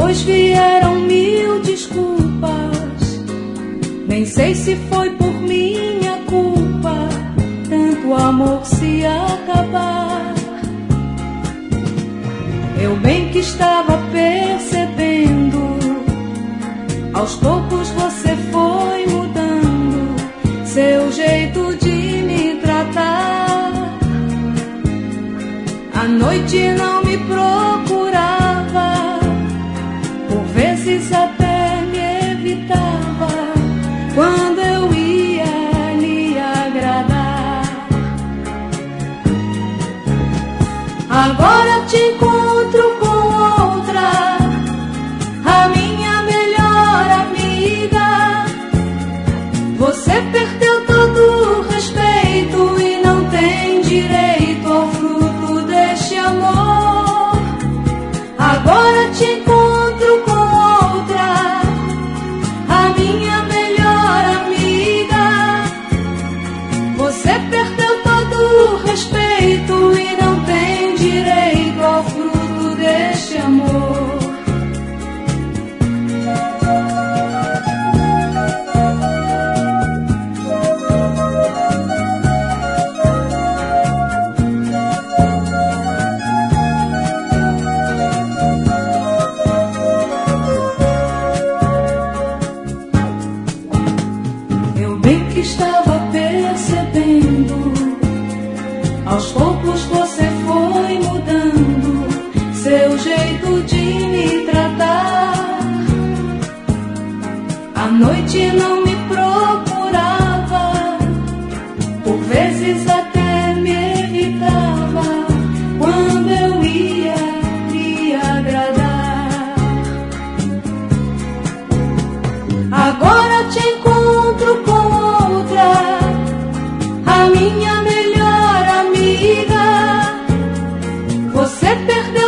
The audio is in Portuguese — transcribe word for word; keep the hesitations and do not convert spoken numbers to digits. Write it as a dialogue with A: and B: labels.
A: Depois vieram mil desculpas, nem sei se foi por minha culpa tanto amor se acabar. Eu bem que estava percebendo, aos poucos você foi mudando seu jeito de me tratar. À noite não me procurava, por vezes até me evitava quando eu ia lhe agradar. Agora te encontro com outra, a minha melhor amiga. Você perdeu todo o respeito e não tem direito ao fruto deste amor. Agora te encontro com outra, a minha melhor amiga. Você perdeu todo o respeito e não tem direito ao fruto deste amor. Estava percebendo, aos poucos você foi mudando seu jeito de me tratar. À noite não me procurava, por vezes até me evitava quando eu ia lhe agradar. Agora te encontro com a minha melhor amiga. Você perdeu